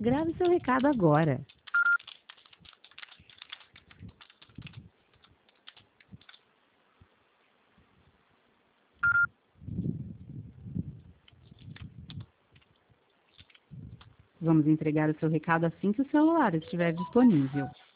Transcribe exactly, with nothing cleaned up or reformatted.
Grave seu recado agora. Vamos entregar o seu recado assim que o celular estiver disponível.